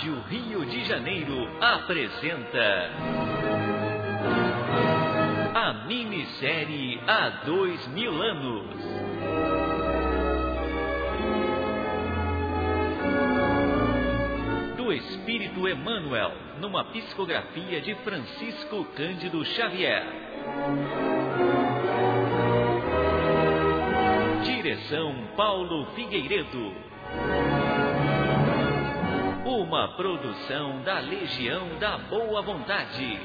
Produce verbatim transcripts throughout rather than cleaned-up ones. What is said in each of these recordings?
Rádio Rio de Janeiro apresenta a minissérie Há Dois Mil Anos. Do Espírito Emmanuel, numa psicografia de Francisco Cândido Xavier. Direção Paulo Figueiredo. Uma produção da Legião da Boa Vontade.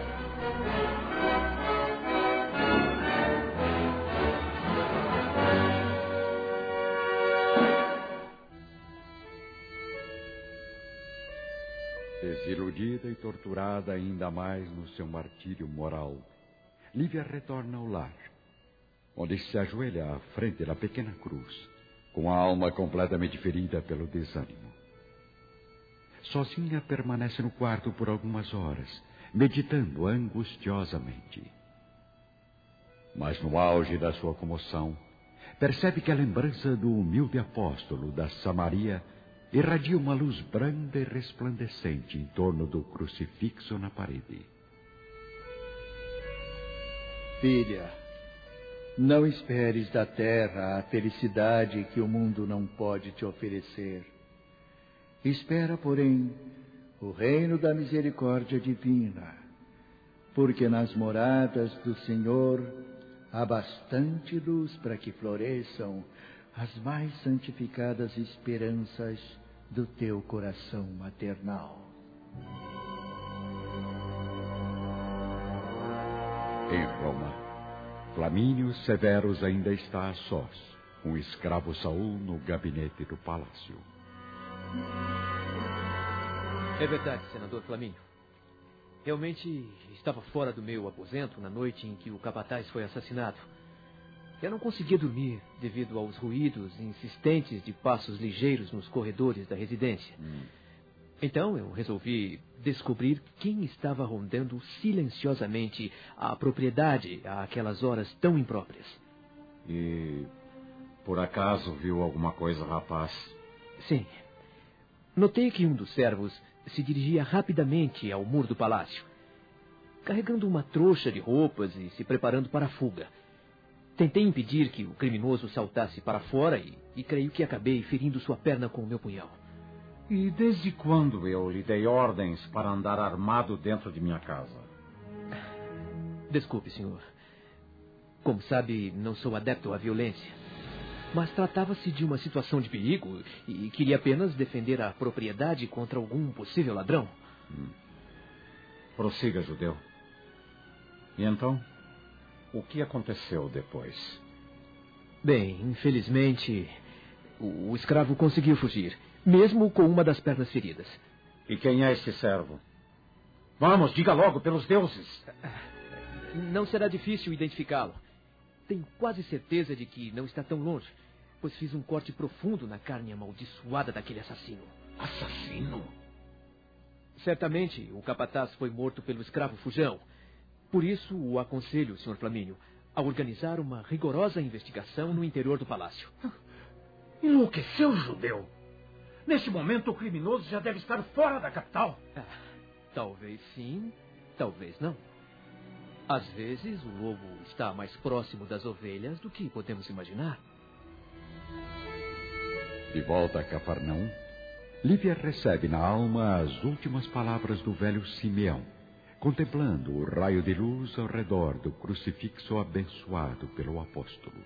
Desiludida e torturada ainda mais no seu martírio moral, Lívia retorna ao lar, onde se ajoelha à frente da pequena cruz, com a alma completamente ferida pelo desânimo. Sozinha permanece no quarto por algumas horas, meditando angustiosamente. Mas no auge da sua comoção, percebe que a lembrança do humilde apóstolo da Samaria irradia uma luz branda e resplandecente em torno do crucifixo na parede. Filha, não esperes da terra a felicidade que o mundo não pode te oferecer. Espera, porém, o reino da misericórdia divina, porque nas moradas do Senhor há bastante luz para que floresçam as mais santificadas esperanças do teu coração maternal. Em Roma, Flamínio Severus ainda está a sós, com o escravo Saul no gabinete do palácio. É verdade, senador Flamínio. Realmente estava fora do meu aposento na noite em que o capataz foi assassinado. Eu não conseguia dormir devido aos ruídos insistentes de passos ligeiros nos corredores da residência. Hum. Então eu resolvi descobrir quem estava rondando silenciosamente a propriedade àquelas horas tão impróprias. E por acaso viu alguma coisa, rapaz? Sim. Notei que um dos servos se dirigia rapidamente ao muro do palácio, carregando uma trouxa de roupas e se preparando para a fuga. Tentei impedir que o criminoso saltasse para fora e, e creio que acabei ferindo sua perna com o meu punhal. E desde quando eu lhe dei ordens para andar armado dentro de minha casa? Desculpe, senhor. Como sabe, não sou adepto à violência. Mas tratava-se de uma situação de perigo e queria apenas defender a propriedade contra algum possível ladrão. Hum. Prossiga, judeu. E então, o que aconteceu depois? Bem, infelizmente, o, o escravo conseguiu fugir, mesmo com uma das pernas feridas. E quem é este servo? Vamos, diga logo, pelos deuses. Não será difícil identificá-lo. Tenho quase certeza de que não está tão longe, pois fiz um corte profundo na carne amaldiçoada daquele assassino. Assassino? Certamente o capataz foi morto pelo escravo fujão. Por isso o aconselho, senhor Flamínio, a organizar uma rigorosa investigação no interior do palácio. Enlouqueceu, judeu? Neste momento o criminoso já deve estar fora da capital. Ah, talvez sim, talvez não. Às vezes, o lobo está mais próximo das ovelhas do que podemos imaginar. De volta a Cafarnaum, Lívia recebe na alma as últimas palavras do velho Simeão, contemplando o raio de luz ao redor do crucifixo abençoado pelo apóstolo.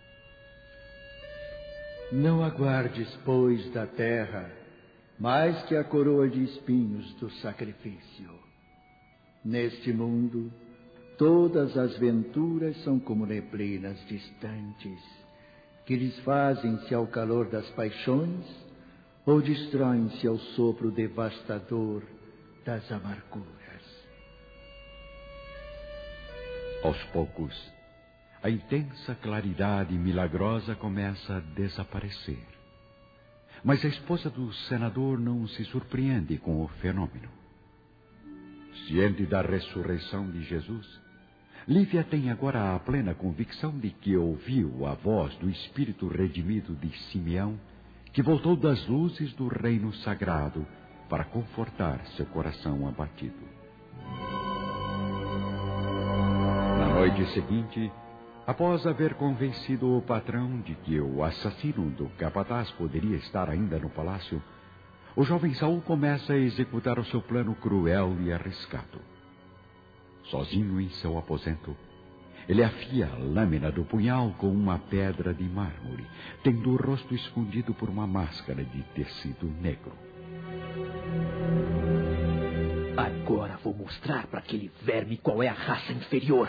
Não aguardes, pois, da terra mais que a coroa de espinhos do sacrifício. Neste mundo, todas as venturas são como neblinas distantes, que desfazem-se ao calor das paixões ou destroem-se ao sopro devastador das amarguras. Aos poucos, a intensa claridade milagrosa começa a desaparecer. Mas a esposa do senador não se surpreende com o fenômeno. Ciente da ressurreição de Jesus, Lívia tem agora a plena convicção de que ouviu a voz do espírito redimido de Simeão, que voltou das luzes do reino sagrado para confortar seu coração abatido. Na noite seguinte, após haver convencido o patrão de que o assassino do capataz poderia estar ainda no palácio, o jovem Saul começa a executar o seu plano cruel e arriscado. Sozinho em seu aposento, ele afia a lâmina do punhal com uma pedra de mármore, tendo o rosto escondido por uma máscara de tecido negro. Agora vou mostrar para aquele verme qual é a raça inferior.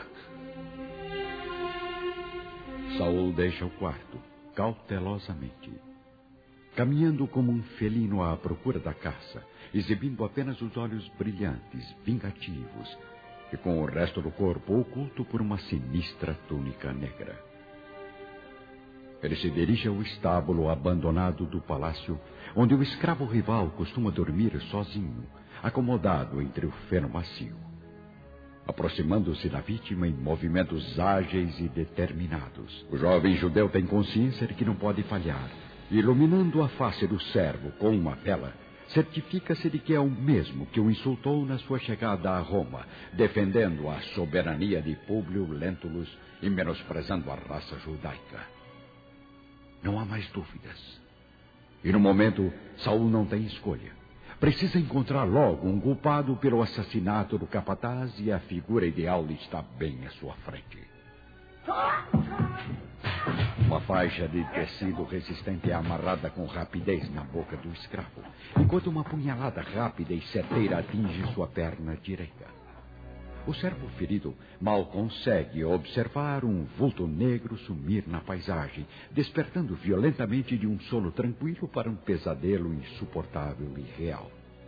Saul deixa o quarto, cautelosamente, caminhando como um felino à procura da caça, exibindo apenas os olhos brilhantes, vingativos, e com o resto do corpo oculto por uma sinistra túnica negra. Ele se dirige ao estábulo abandonado do palácio, onde o escravo rival costuma dormir sozinho, acomodado entre o feno macio. Aproximando-se da vítima em movimentos ágeis e determinados, o jovem judeu tem consciência de que não pode falhar. Iluminando a face do servo com uma vela, certifica-se de que é o mesmo que o insultou na sua chegada a Roma, defendendo a soberania de Públio Lentulus e menosprezando a raça judaica. Não há mais dúvidas. E no momento, Saul não tem escolha. Precisa encontrar logo um culpado pelo assassinato do capataz e a figura ideal está bem à sua frente. Uma faixa de tecido resistente é amarrada com rapidez na boca do escravo, enquanto uma punhalada rápida e certeira atinge sua perna direita. O servo ferido mal consegue observar um vulto negro sumir na paisagem, despertando violentamente de um sono tranquilo para um pesadelo insuportável e real.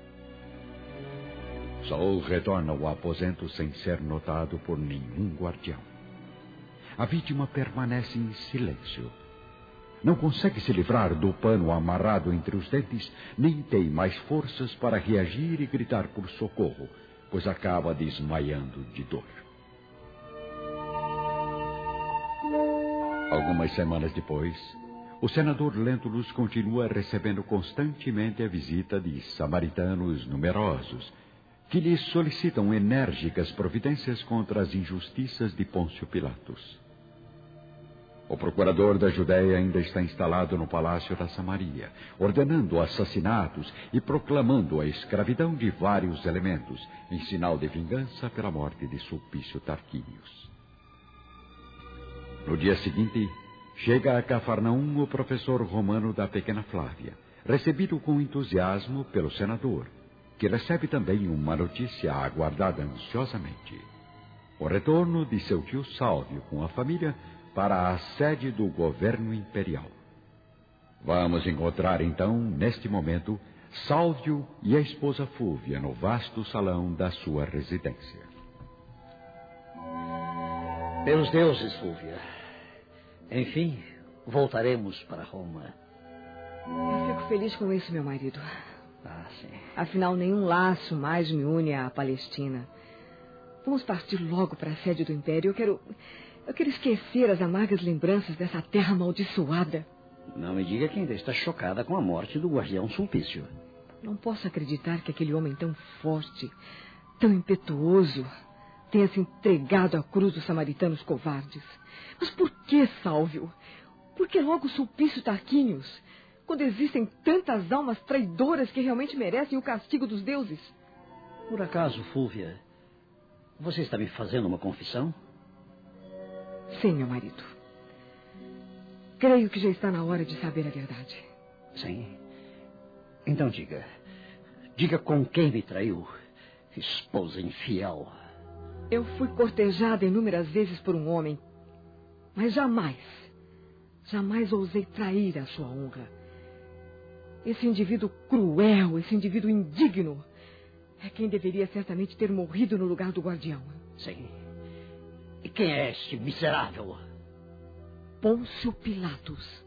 Saul retorna ao aposento sem ser notado por nenhum guardião. A vítima permanece em silêncio. Não consegue se livrar do pano amarrado entre os dentes, nem tem mais forças para reagir e gritar por socorro, pois acaba desmaiando de dor. Algumas semanas depois, o senador Lentulus continua recebendo constantemente a visita de samaritanos numerosos, que lhe solicitam enérgicas providências contra as injustiças de Pôncio Pilatos. O procurador da Judéia ainda está instalado no palácio da Samaria, ordenando assassinatos e proclamando a escravidão de vários elementos, em sinal de vingança pela morte de Sulpício Tarquínios. No dia seguinte, chega a Cafarnaum o professor romano da pequena Flávia, recebido com entusiasmo pelo senador, que recebe também uma notícia aguardada ansiosamente: o retorno de seu tio Sálvio com a família para a sede do governo imperial. Vamos encontrar, então, neste momento, Sálvio e a esposa Fúvia no vasto salão da sua residência. Pelos deuses, Fúvia. Enfim, voltaremos para Roma. Eu fico feliz com isso, meu marido. Ah, sim. Afinal, nenhum laço mais me une à Palestina. Vamos partir logo para a sede do Império. Eu quero... Eu quero esquecer as amargas lembranças dessa terra amaldiçoada. Não me diga que ainda está chocada com a morte do guardião Sulpício. Não posso acreditar que aquele homem tão forte, tão impetuoso, tenha se entregado à cruz dos samaritanos covardes. Mas por que, Sálvio? Por que logo Sulpício Tarquínios, quando existem tantas almas traidoras que realmente merecem o castigo dos deuses? Por acaso, Fúvia, você está me fazendo uma confissão? Sim, meu marido. Creio que já está na hora de saber a verdade. Sim. Então diga. Diga com quem me traiu, esposa infiel. Eu fui cortejada inúmeras vezes por um homem, mas jamais, jamais ousei trair a sua honra. Esse indivíduo cruel, esse indivíduo indigno, é quem deveria certamente ter morrido no lugar do guardião. Sim. E quem é este miserável? Pôncio Pilatos.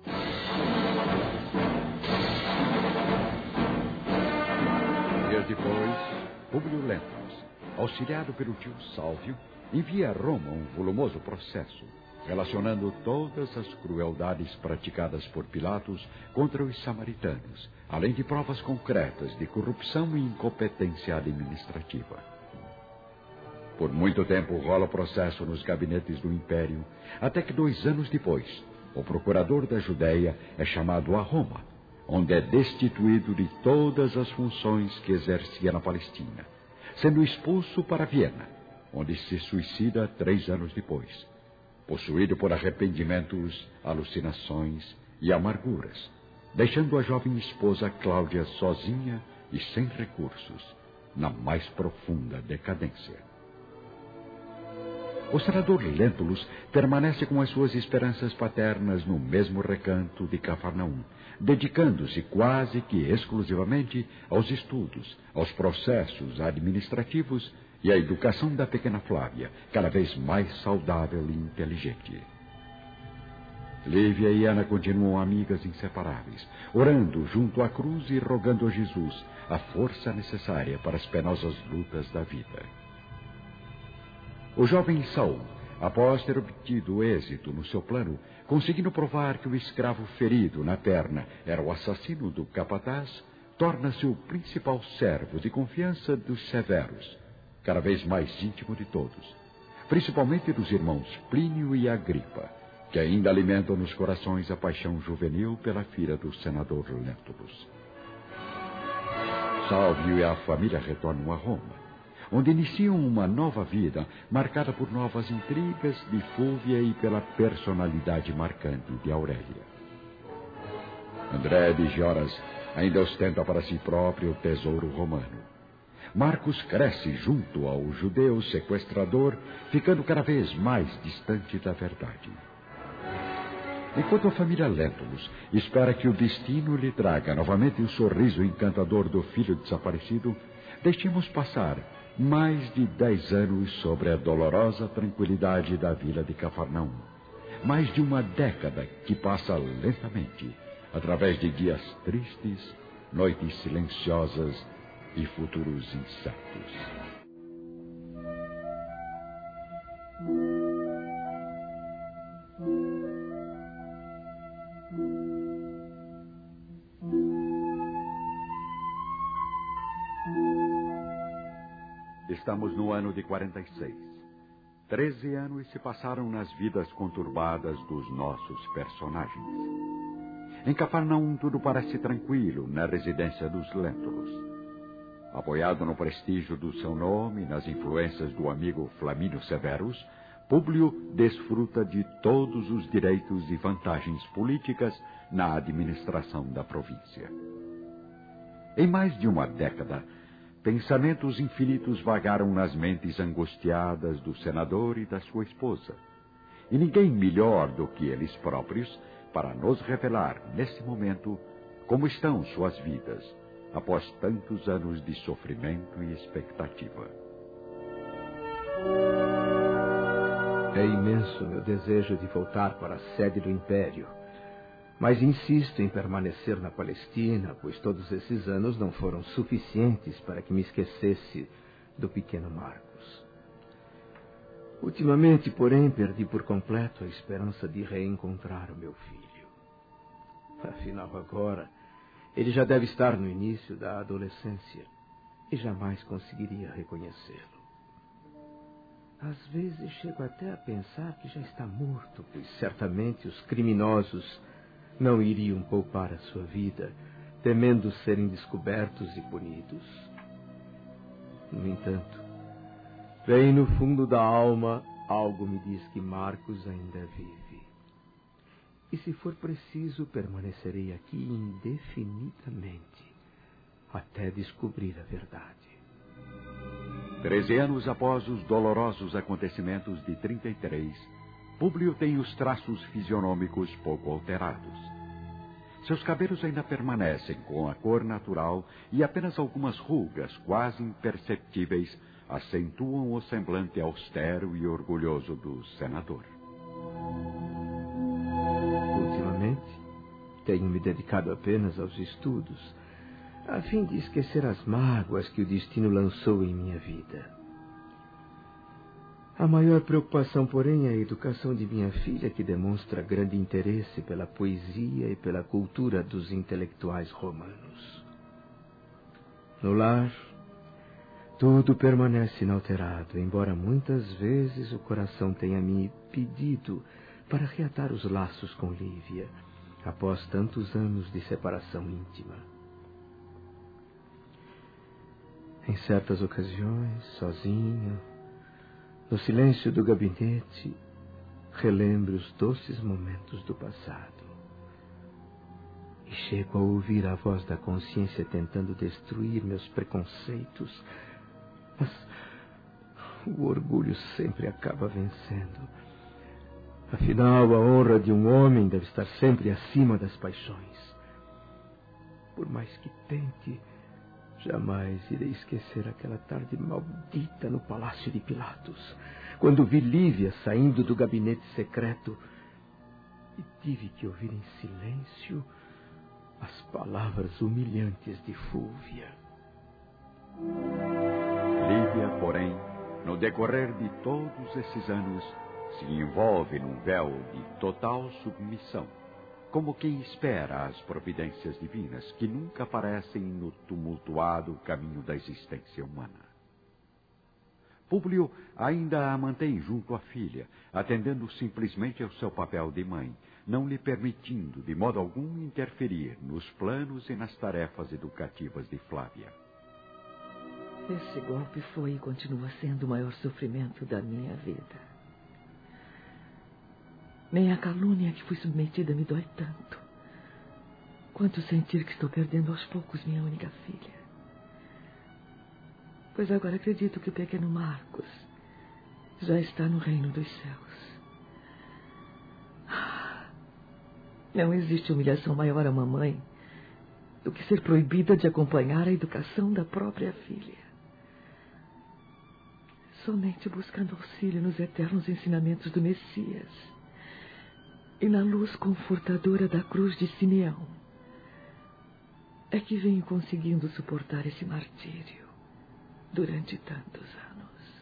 Dias depois, Públio Lentulus, auxiliado pelo tio Sálvio, envia a Roma um volumoso processo, relacionando todas as crueldades praticadas por Pilatos contra os samaritanos, além de provas concretas de corrupção e incompetência administrativa. Por muito tempo rola o processo nos gabinetes do Império, até que dois anos depois, o procurador da Judéia é chamado a Roma, onde é destituído de todas as funções que exercia na Palestina, sendo expulso para Viena, onde se suicida três anos depois, possuído por arrependimentos, alucinações e amarguras, deixando a jovem esposa Cláudia sozinha e sem recursos, na mais profunda decadência. O senador Lentulus permanece com as suas esperanças paternas no mesmo recanto de Cafarnaum, dedicando-se quase que exclusivamente aos estudos, aos processos administrativos e à educação da pequena Flávia, cada vez mais saudável e inteligente. Lívia e Ana continuam amigas inseparáveis, orando junto à cruz e rogando a Jesus a força necessária para as penosas lutas da vida. O jovem Saul, após ter obtido êxito no seu plano, conseguindo provar que o escravo ferido na perna era o assassino do capataz, torna-se o principal servo de confiança dos severos, cada vez mais íntimo de todos, principalmente dos irmãos Plínio e Agripa, que ainda alimentam nos corações a paixão juvenil pela filha do senador Lentulus. Salvio e a família retornam a Roma, onde iniciam uma nova vida marcada por novas intrigas de Fúvia e pela personalidade marcante de Aurélia. André de Gioras ainda ostenta para si próprio o tesouro romano. Marcos cresce junto ao judeu sequestrador, ficando cada vez mais distante da verdade. Enquanto a família Lentulus espera que o destino lhe traga novamente o sorriso encantador do filho desaparecido, deixemos passar mais de dez anos sobre a dolorosa tranquilidade da vila de Cafarnaum. Mais de uma década que passa lentamente, através de dias tristes, noites silenciosas e futuros incertos. Estamos no ano de quarenta e seis. Treze anos se passaram nas vidas conturbadas dos nossos personagens. Em Cafarnaum tudo parece tranquilo na residência dos Lentulus. Apoiado no prestígio do seu nome e nas influências do amigo Flamínio Severus, Públio desfruta de todos os direitos e vantagens políticas na administração da província. Em mais de uma década, pensamentos infinitos vagaram nas mentes angustiadas do senador e da sua esposa. E ninguém melhor do que eles próprios para nos revelar, nesse momento, como estão suas vidas, após tantos anos de sofrimento e expectativa. É imenso meu desejo de voltar para a sede do Império, mas insisto em permanecer na Palestina, pois todos esses anos não foram suficientes para que me esquecesse do pequeno Marcos. Ultimamente, porém, perdi por completo a esperança de reencontrar o meu filho. Afinal, agora, ele já deve estar no início da adolescência e jamais conseguiria reconhecê-lo. Às vezes chego até a pensar que já está morto, pois certamente os criminosos não iriam poupar a sua vida, temendo serem descobertos e punidos. No entanto, bem no fundo da alma, algo me diz que Marcos ainda vive. E se for preciso, permanecerei aqui indefinidamente, até descobrir a verdade. Treze anos após os dolorosos acontecimentos de trinta e três, Públio tem os traços fisionômicos pouco alterados. Seus cabelos ainda permanecem com a cor natural e apenas algumas rugas quase imperceptíveis acentuam o semblante austero e orgulhoso do senador. Ultimamente, tenho me dedicado apenas aos estudos, a fim de esquecer as mágoas que o destino lançou em minha vida. A maior preocupação, porém, é a educação de minha filha, que demonstra grande interesse pela poesia e pela cultura dos intelectuais romanos. No lar, tudo permanece inalterado, embora muitas vezes o coração tenha me pedido para reatar os laços com Lívia, após tantos anos de separação íntima. Em certas ocasiões, sozinho, no silêncio do gabinete, relembro os doces momentos do passado. E chego a ouvir a voz da consciência tentando destruir meus preconceitos. Mas o orgulho sempre acaba vencendo. Afinal, a honra de um homem deve estar sempre acima das paixões. Por mais que tente, jamais irei esquecer aquela tarde maldita no Palácio de Pilatos, quando vi Lívia saindo do gabinete secreto e tive que ouvir em silêncio as palavras humilhantes de Fúlvia. Lívia, porém, no decorrer de todos esses anos, se envolve num véu de total submissão, como quem espera as providências divinas que nunca aparecem no tumultuado caminho da existência humana. Públio ainda a mantém junto à filha, atendendo simplesmente ao seu papel de mãe, não lhe permitindo de modo algum interferir nos planos e nas tarefas educativas de Flávia. Esse golpe foi e continua sendo o maior sofrimento da minha vida. Nem a calúnia que fui submetida me dói tanto quanto sentir que estou perdendo aos poucos minha única filha. Pois agora acredito que o pequeno Marcos já está no reino dos céus. Não existe humilhação maior a uma mãe do que ser proibida de acompanhar a educação da própria filha. Somente buscando auxílio nos eternos ensinamentos do Messias e na luz confortadora da cruz de Simeão é que venho conseguindo suportar esse martírio durante tantos anos.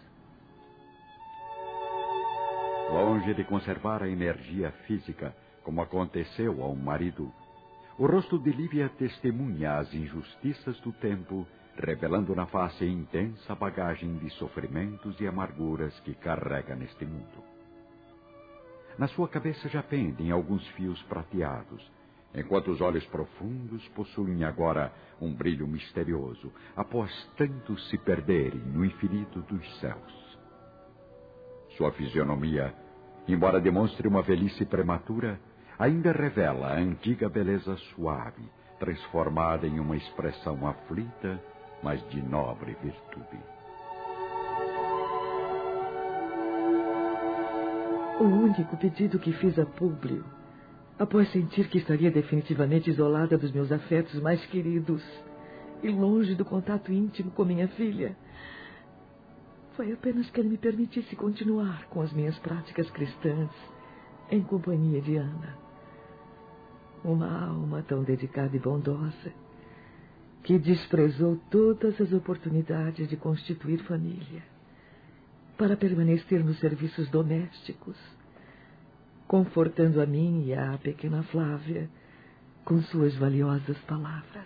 Longe de conservar a energia física, como aconteceu ao marido, o rosto de Lívia testemunha as injustiças do tempo, revelando na face a intensa bagagem de sofrimentos e amarguras que carrega neste mundo. Na sua cabeça já pendem alguns fios prateados, enquanto os olhos profundos possuem agora um brilho misterioso, após tanto se perderem no infinito dos céus. Sua fisionomia, embora demonstre uma velhice prematura, ainda revela a antiga beleza suave, transformada em uma expressão aflita, mas de nobre virtude. O único pedido que fiz a Públio, após sentir que estaria definitivamente isolada dos meus afetos mais queridos e longe do contato íntimo com minha filha, foi apenas que ele me permitisse continuar com as minhas práticas cristãs em companhia de Ana. Uma alma tão dedicada e bondosa que desprezou todas as oportunidades de constituir família para permanecer nos serviços domésticos, confortando a mim e a pequena Flávia com suas valiosas palavras.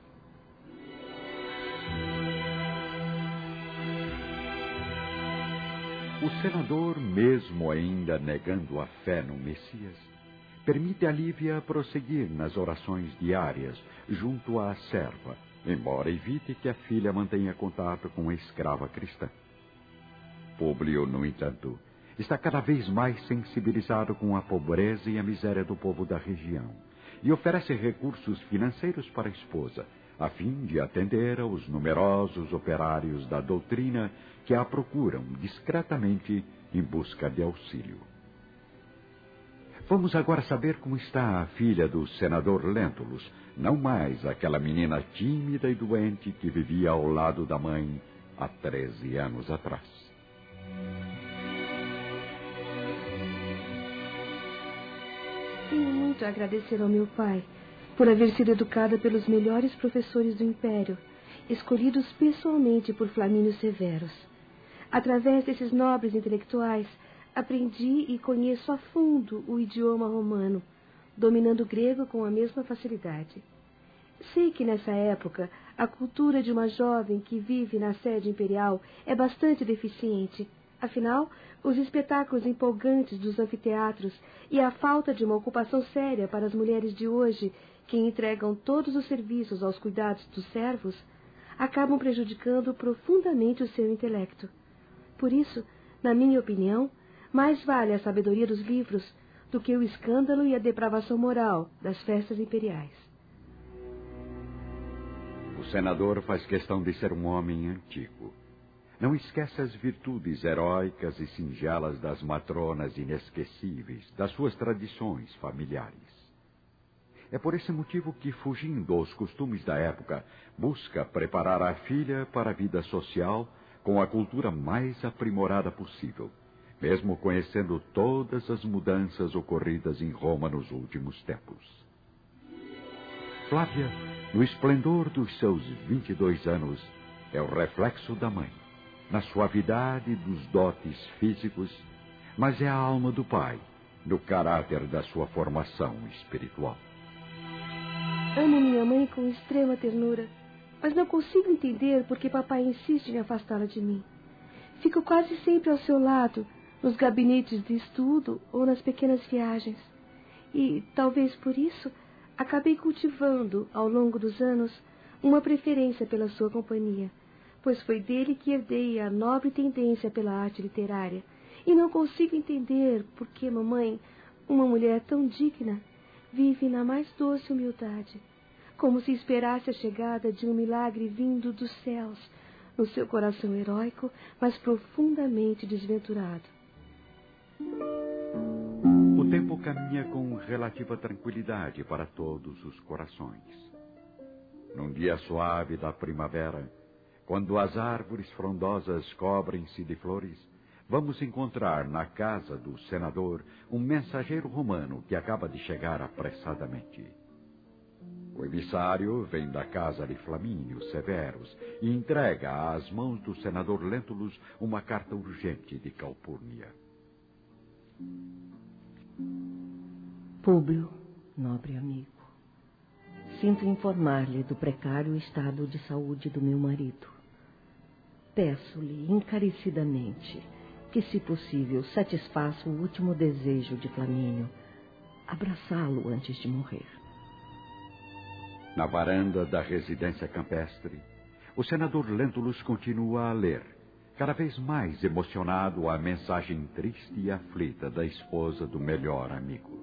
O senador, mesmo ainda negando a fé no Messias, permite a Lívia prosseguir nas orações diárias junto à serva, embora evite que a filha mantenha contato com a escrava cristã. Públio, no entanto, está cada vez mais sensibilizado com a pobreza e a miséria do povo da região e oferece recursos financeiros para a esposa, a fim de atender aos numerosos operários da doutrina que a procuram discretamente em busca de auxílio. Vamos agora saber como está a filha do senador Lentulus, não mais aquela menina tímida e doente que vivia ao lado da mãe há treze anos atrás. Tenho muito a agradecer ao meu pai por haver sido educada pelos melhores professores do Império, escolhidos pessoalmente por Flamínio Severus. através desses nobres intelectuais, aprendi e conheço a fundo o idioma romano, dominando o grego com a mesma facilidade. Sei que nessa época a cultura de uma jovem que vive na sede imperial é bastante deficiente. Afinal, os espetáculos empolgantes dos anfiteatros e a falta de uma ocupação séria para as mulheres de hoje, que entregam todos os serviços aos cuidados dos servos, acabam prejudicando profundamente o seu intelecto. Por isso, na minha opinião, mais vale a sabedoria dos livros do que o escândalo e a depravação moral das festas imperiais. O senador faz questão de ser um homem antigo. Não esquece as virtudes heróicas e singelas das matronas inesquecíveis, das suas tradições familiares. É por esse motivo que, fugindo aos costumes da época, busca preparar a filha para a vida social com a cultura mais aprimorada possível, mesmo conhecendo todas as mudanças ocorridas em Roma nos últimos tempos. Flávia, no esplendor dos seus vinte e dois anos, é o reflexo da mãe, na suavidade dos dotes físicos, mas é a alma do pai, no caráter da sua formação espiritual. Amo minha mãe com extrema ternura, mas não consigo entender por que papai insiste em afastá-la de mim. Fico quase sempre ao seu lado, nos gabinetes de estudo ou nas pequenas viagens. E, talvez por isso, acabei cultivando, ao longo dos anos, uma preferência pela sua companhia, pois foi dele que herdei a nobre tendência pela arte literária, e não consigo entender por que mamãe, uma mulher tão digna, vive na mais doce humildade, como se esperasse a chegada de um milagre vindo dos céus, no seu coração heróico, mas profundamente desventurado. O tempo caminha com relativa tranquilidade para todos os corações. Num dia suave da primavera, quando as árvores frondosas cobrem-se de flores, vamos encontrar na casa do senador um mensageiro romano que acaba de chegar apressadamente. O emissário vem da casa de Flamínio Severus e entrega às mãos do senador Lentulus uma carta urgente de Calpurnia. Públio, nobre amigo, sinto informar-lhe do precário estado de saúde do meu marido. Peço-lhe encarecidamente que, se possível, satisfaça o último desejo de Flamínio, abraçá-lo antes de morrer. Na varanda da residência campestre, o senador Lentulus continua a ler, cada vez mais emocionado, a mensagem triste e aflita da esposa do melhor amigo.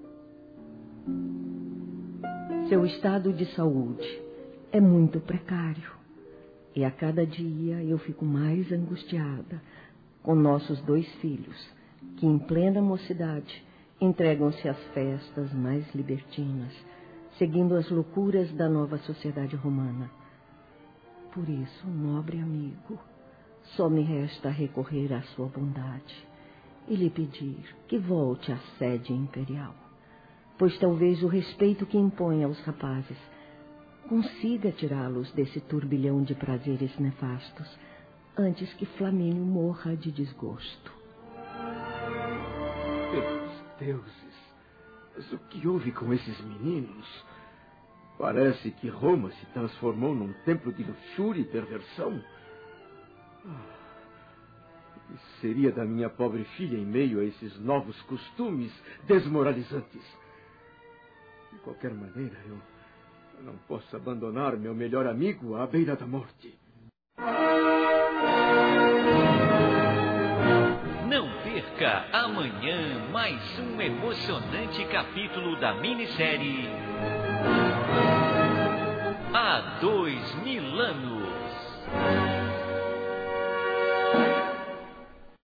Seu estado de saúde é muito precário, e a cada dia eu fico mais angustiada com nossos dois filhos, que em plena mocidade entregam-se às festas mais libertinas, seguindo as loucuras da nova sociedade romana. Por isso, nobre amigo, só me resta recorrer à sua bondade e lhe pedir que volte à sede imperial, pois talvez o respeito que impõe aos rapazes consiga tirá-los desse turbilhão de prazeres nefastos antes que Flamínio morra de desgosto. Pelos deuses, mas o que houve com esses meninos? Parece que Roma se transformou num templo de luxúria e perversão. Ah, o que seria da minha pobre filha em meio a esses novos costumes desmoralizantes? De qualquer maneira, eu, eu não posso abandonar meu melhor amigo à beira da morte. Não perca amanhã mais um emocionante capítulo da minissérie Há Dois Mil Anos.